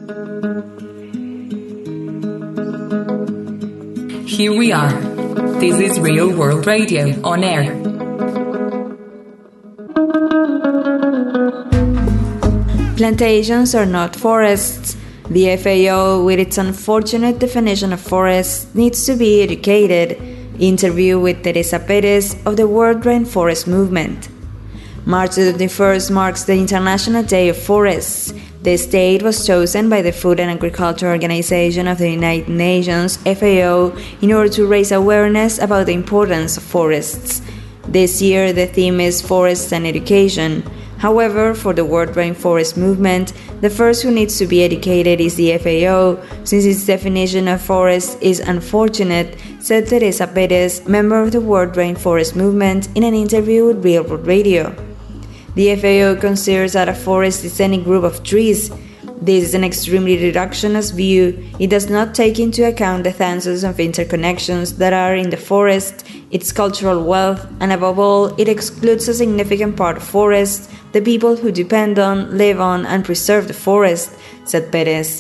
Here we are. This is Real World Radio on air. Plantations are not forests. The FAO, with its unfortunate definition of forests, needs to be educated. Interview with Teresa Perez of the World Rainforest Movement. March 21st marks the International Day of Forests. This date was chosen by the Food and Agriculture Organization of the United Nations, FAO, in order to raise awareness about the importance of forests. This year, the theme is Forests and Education. However, for the World Rainforest Movement, the first who needs to be educated is the FAO, since its definition of forest is unfortunate, said Teresa Perez, member of the World Rainforest Movement, in an interview with Real World Radio. The FAO considers that a forest is any group of trees. This is an extremely reductionist view. It does not take into account the thousands of interconnections that are in the forest, its cultural wealth, and above all, it excludes a significant part of forests, the people who depend on, live on, and preserve the forest, said Perez.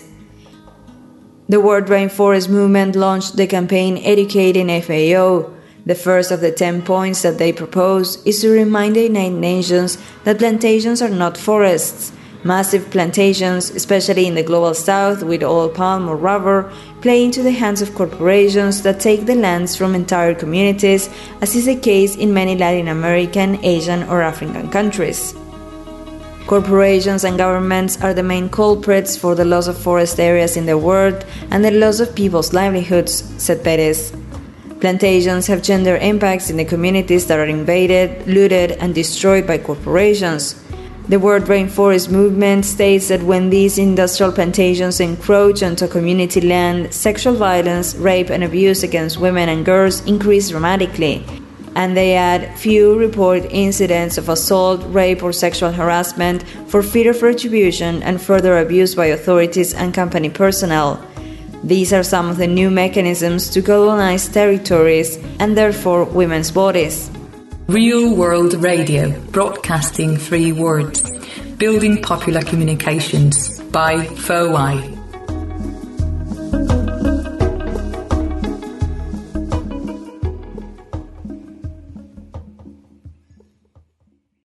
The World Rainforest Movement launched the campaign Educating FAO. The first of the 10 points that they propose is to remind the United Nations that plantations are not forests. Massive plantations, especially in the global south with oil palm or rubber, play into the hands of corporations that take the lands from entire communities, as is the case in many Latin American, Asian, or African countries. Corporations and governments are the main culprits for the loss of forest areas in the world and the loss of people's livelihoods, said Perez. Plantations have gender impacts in the communities that are invaded, looted, and destroyed by corporations. The World Rainforest Movement states that when these industrial plantations encroach onto community land, sexual violence, rape, and abuse against women and girls increase dramatically. And they add, few report incidents of assault, rape, or sexual harassment for fear of retribution and further abuse by authorities and company personnel. These are some of the new mechanisms to colonize territories and therefore women's bodies. Real World Radio, broadcasting 3 words, building popular communications by FOI.